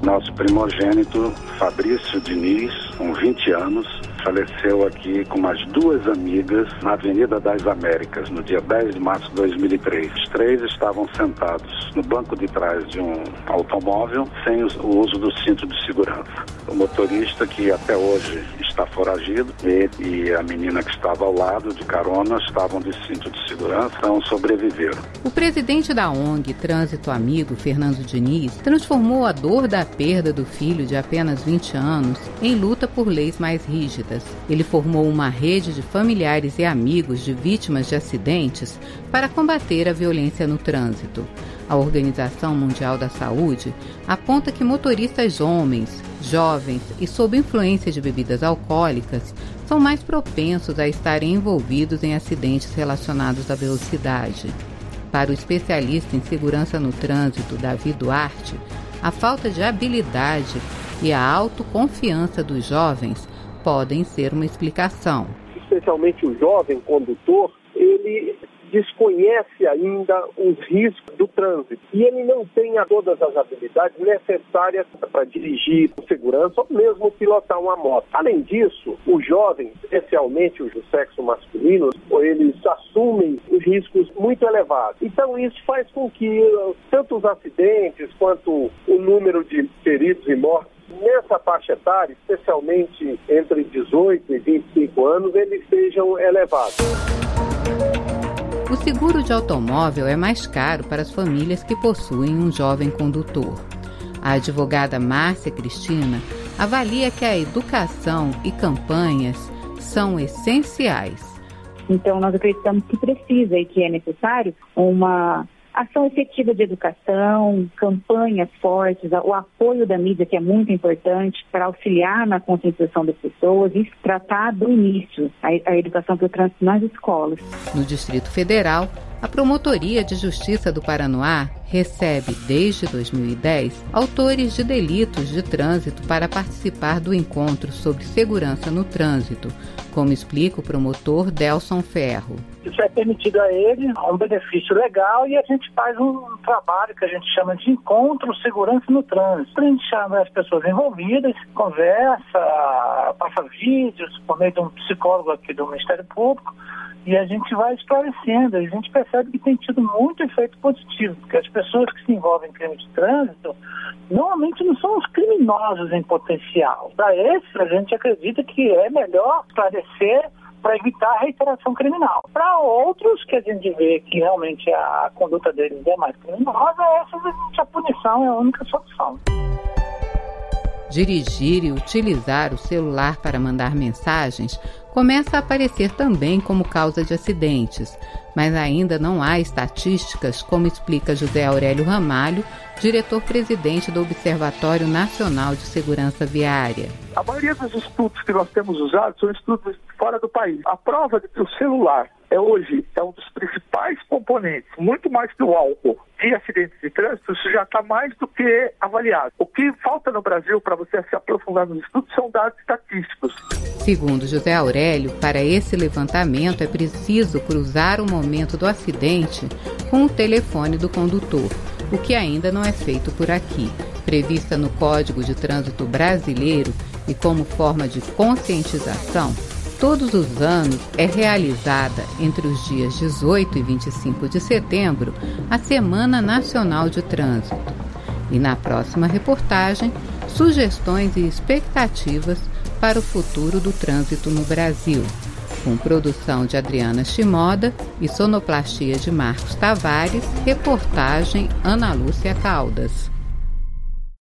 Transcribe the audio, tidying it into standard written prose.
Nosso primogênito, Fabrício Diniz, com 20 anos, faleceu aqui com mais 2 amigas na Avenida das Américas, no dia 10 de março de 2003. Os 3 estavam sentados no banco de trás de um automóvel sem o uso do cinto de segurança. O motorista, que até hoje está foragido, e a menina que estava ao lado, de carona, estavam de cinto de segurança, não sobreviveram. O presidente da ONG Trânsito Amigo, Fernando Diniz, transformou a dor da perda do filho de apenas 20 anos em luta por leis mais rígidas. Ele formou uma rede de familiares e amigos de vítimas de acidentes para combater a violência no trânsito. A Organização Mundial da Saúde aponta que motoristas homens, jovens e sob influência de bebidas alcoólicas são mais propensos a estarem envolvidos em acidentes relacionados à velocidade. Para o especialista em segurança no trânsito, Davi Duarte, a falta de habilidade e a autoconfiança dos jovens podem ser uma explicação. Especialmente o jovem condutor, ele desconhece ainda os riscos do trânsito e ele não tem todas as habilidades necessárias para dirigir com segurança ou mesmo pilotar uma moto. Além disso, os jovens, especialmente os do sexo masculino, eles assumem os riscos muito elevados. Então isso faz com que tanto os acidentes quanto o número de feridos e mortos nessa faixa etária, especialmente entre 18 e 25 anos, eles sejam elevados. O seguro de automóvel é mais caro para as famílias que possuem um jovem condutor. A advogada Márcia Cristina avalia que a educação e campanhas são essenciais. Então, nós acreditamos que precisa e que é necessário uma ação efetiva de educação, campanhas fortes, o apoio da mídia, que é muito importante para auxiliar na conscientização das pessoas e tratar do início a educação para o trânsito nas escolas. No Distrito Federal, a Promotoria de Justiça do Paranoá recebe, desde 2010, autores de delitos de trânsito para participar do encontro sobre segurança no trânsito, como explica o promotor Delson Ferro. Isso é permitido a ele, é um benefício legal, e a gente faz um trabalho que a gente chama de encontro segurança no trânsito. A gente chama as pessoas envolvidas, conversa, passa vídeos por meio de um psicólogo aqui do Ministério Público, e a gente vai esclarecendo. A gente percebe que tem tido muito efeito positivo, porque as pessoas que se envolvem em crime de trânsito normalmente não são os criminosos em potencial. Para esses, a gente acredita que é melhor esclarecer para evitar a reiteração criminal. Para outros, que a gente vê que realmente a conduta deles é mais criminosa, a punição é a única solução. Dirigir e utilizar o celular para mandar mensagens começa a aparecer também como causa de acidentes, mas ainda não há estatísticas, como explica José Aurélio Ramalho, diretor-presidente do Observatório Nacional de Segurança Viária. A maioria dos estudos que nós temos usado são estudos fora do país. A prova de que o celular hoje é um dos principais componentes, muito mais que o álcool, de acidentes de trânsito, isso já está mais do que avaliado. O que falta no Brasil para você se aprofundar nos estudos são dados estatísticos. Segundo José Aurélio, para esse levantamento é preciso cruzar o momento do acidente com o telefone do condutor, o que ainda não é feito por aqui. Prevista no Código de Trânsito Brasileiro e como forma de conscientização, todos os anos é realizada, entre os dias 18 e 25 de setembro, a Semana Nacional de Trânsito. E na próxima reportagem, sugestões e expectativas para o futuro do trânsito no Brasil, com produção de Adriana Shimoda e sonoplastia de Marcos Tavares, reportagem Ana Lúcia Caldas.